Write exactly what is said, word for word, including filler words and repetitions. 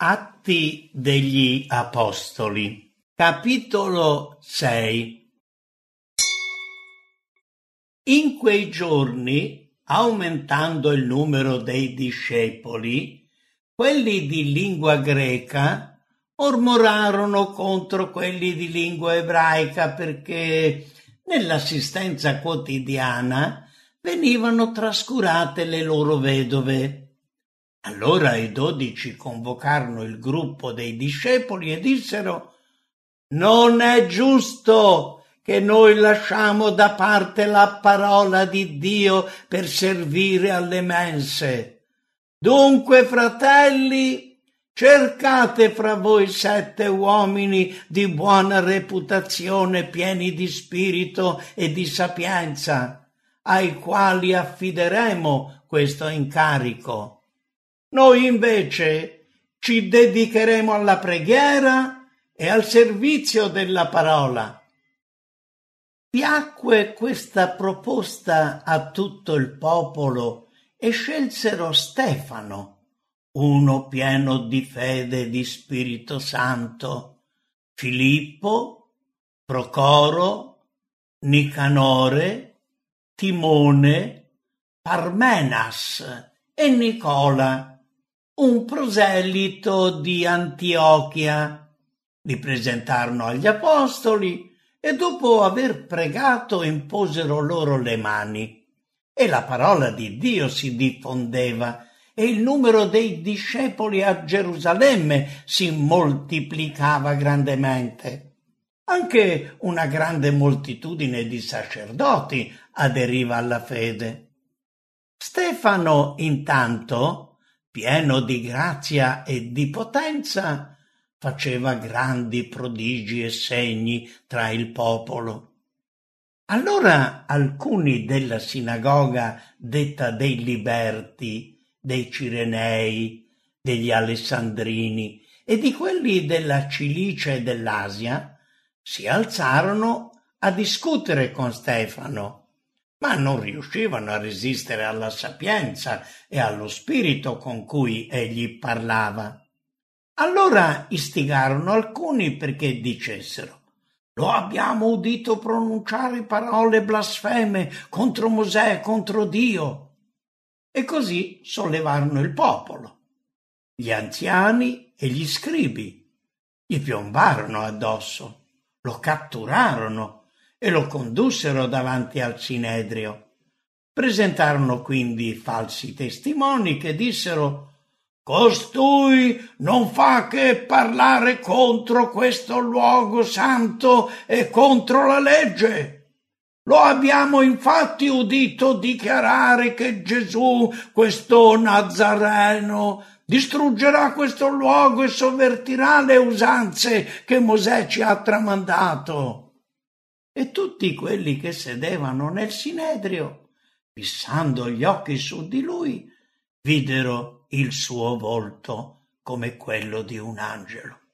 Atti degli Apostoli, capitolo sei. In quei giorni, aumentando il numero dei discepoli, quelli di lingua greca mormorarono contro quelli di lingua ebraica perché nell'assistenza quotidiana venivano trascurate le loro vedove. Allora i dodici convocarono il gruppo dei discepoli e dissero: «Non è giusto che noi lasciamo da parte la parola di Dio per servire alle mense. Dunque, fratelli, cercate fra voi sette uomini di buona reputazione, pieni di spirito e di sapienza, ai quali affideremo questo incarico. Noi invece ci dedicheremo alla preghiera e al servizio della parola». Piacque questa proposta a tutto il popolo e scelsero Stefano, uno pieno di fede e di Spirito Santo, Filippo, Procoro, Nicanore, Timone, Parmenas e Nicola, un proselito di Antiochia. Li presentarono agli apostoli e dopo aver pregato imposero loro le mani. E la parola di Dio si diffondeva e il numero dei discepoli a Gerusalemme si moltiplicava grandemente. Anche una grande moltitudine di sacerdoti aderiva alla fede. Stefano, intanto, pieno di grazia e di potenza, faceva grandi prodigi e segni tra il popolo. Allora alcuni della sinagoga detta dei Liberti, dei Cirenei, degli Alessandrini e di quelli della Cilicia e dell'Asia si alzarono a discutere con Stefano, ma non riuscivano a resistere alla sapienza e allo spirito con cui egli parlava. Allora istigarono alcuni perché dicessero: «Lo abbiamo udito pronunciare parole blasfeme contro Mosè e contro Dio». E così sollevarono il popolo. Gli anziani e gli scribi gli piombarono addosso, lo catturarono e lo condussero davanti al Sinedrio. Presentarono quindi falsi testimoni che dissero: «Costui non fa che parlare contro questo luogo santo e contro la legge. Lo abbiamo infatti udito dichiarare che Gesù, questo Nazareno, distruggerà questo luogo e sovvertirà le usanze che Mosè ci ha tramandato». E tutti quelli che sedevano nel Sinedrio, fissando gli occhi su di lui, videro il suo volto come quello di un angelo.